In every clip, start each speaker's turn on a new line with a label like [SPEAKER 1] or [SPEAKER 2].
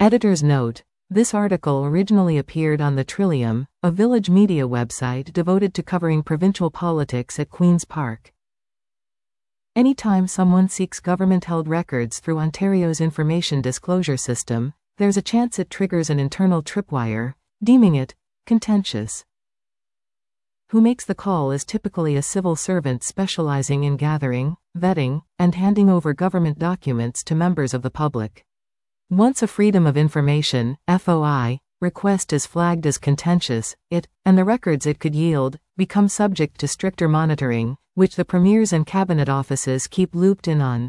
[SPEAKER 1] Editor's note: this article originally appeared on the Trillium, a Village media website devoted to covering provincial politics at Queen's Park. Anytime someone seeks government-held records through Ontario's information disclosure system, there's a chance it triggers an internal tripwire, deeming it contentious. Who makes the call is typically a civil servant specializing in gathering, vetting, and handing over government documents to members of the public. Once a Freedom of Information (FOI) request is flagged as contentious, it, and the records it could yield, become subject to stricter monitoring, which the premiers and cabinet offices keep looped in on.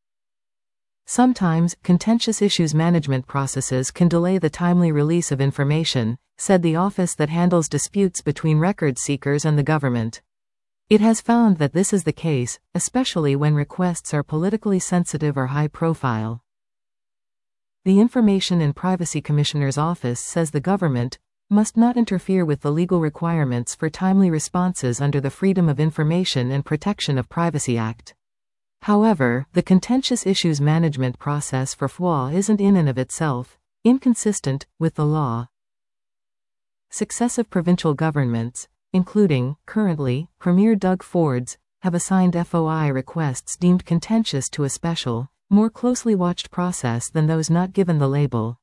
[SPEAKER 1] Sometimes, contentious issues management processes can delay the timely release of information, said the office that handles disputes between record seekers and the government. It has found that this is the case, especially when requests are politically sensitive or high profile. The Information and Privacy Commissioner's Office says the government must not interfere with the legal requirements for timely responses under the Freedom of Information and Protection of Privacy Act. However, the contentious issues management process for FOI isn't in and of itself inconsistent with the law. Successive provincial governments, including, currently, Premier Doug Ford's, have assigned FOI requests deemed contentious to a special, more closely watched process than those not given the label.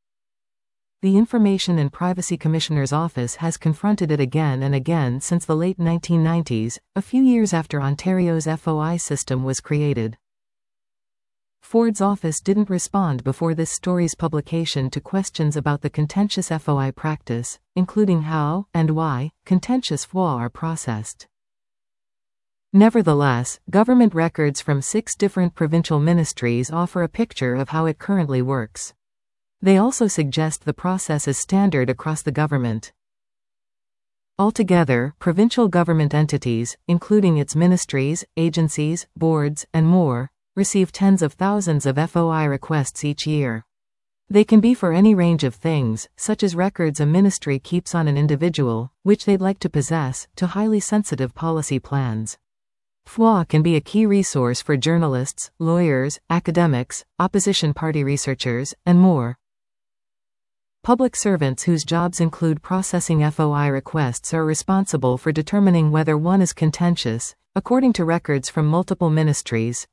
[SPEAKER 1] The Information and Privacy Commissioner's Office has confronted it again and again since the late 1990s, a few years after Ontario's FOI system was created. Ford's office didn't respond before this story's publication to questions about the contentious FOI practice, including how and why contentious FOI are processed. Nevertheless, government records from 6 different provincial ministries offer a picture of how it currently works. They also suggest the process is standard across the government. Altogether, provincial government entities, including its ministries, agencies, boards, and more, receive tens of thousands of FOI requests each year. They can be for any range of things, such as records a ministry keeps on an individual, which they'd like to possess, to highly sensitive policy plans. FOI can be a key resource for journalists, lawyers, academics, opposition party researchers, and more. Public servants whose jobs include processing FOI requests are responsible for determining whether one is contentious, according to records from multiple ministries.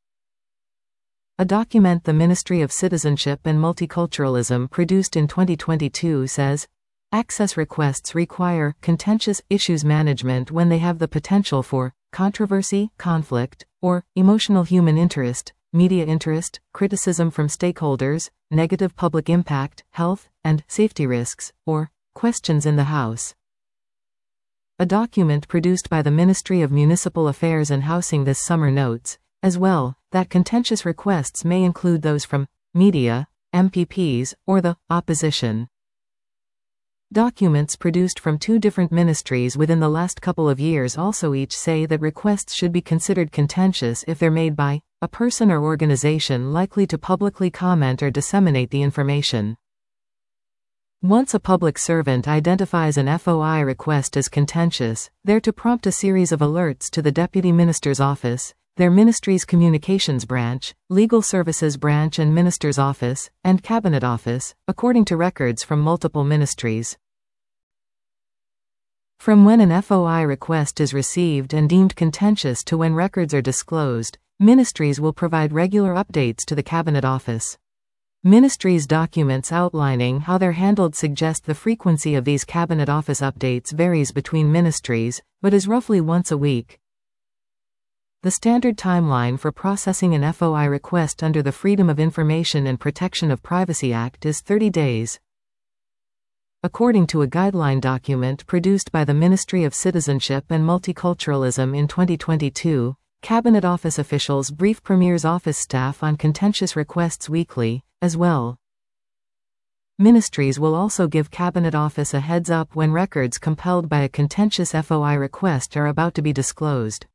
[SPEAKER 1] A document the Ministry of Citizenship and Multiculturalism produced in 2022 says, access requests require contentious issues management when they have the potential for controversy, conflict, or emotional human interest, media interest, criticism from stakeholders, negative public impact, health and safety risks, or questions in the House. A document produced by the Ministry of Municipal Affairs and Housing this summer notes, as well, that contentious requests may include those from media, MPPs, or the opposition. Documents produced from 2 different ministries within the last couple of years also each say that requests should be considered contentious if they're made by a person or organization likely to publicly comment or disseminate the information. Once a public servant identifies an FOI request as contentious, they're to prompt a series of alerts to the Deputy Minister's Office, their ministry's Communications Branch, Legal Services Branch and Minister's Office, and Cabinet Office, according to records from multiple ministries. From when an FOI request is received and deemed contentious to when records are disclosed, ministries will provide regular updates to the Cabinet Office. Ministries' documents outlining how they're handled suggest the frequency of these Cabinet Office updates varies between ministries, but is roughly once a week. The standard timeline for processing an FOI request under the Freedom of Information and Protection of Privacy Act is 30 days. According to a guideline document produced by the Ministry of Citizenship and Multiculturalism in 2022, Cabinet Office officials brief Premier's office staff on contentious requests weekly, as well. Ministries will also give Cabinet Office a heads up when records compelled by a contentious FOI request are about to be disclosed.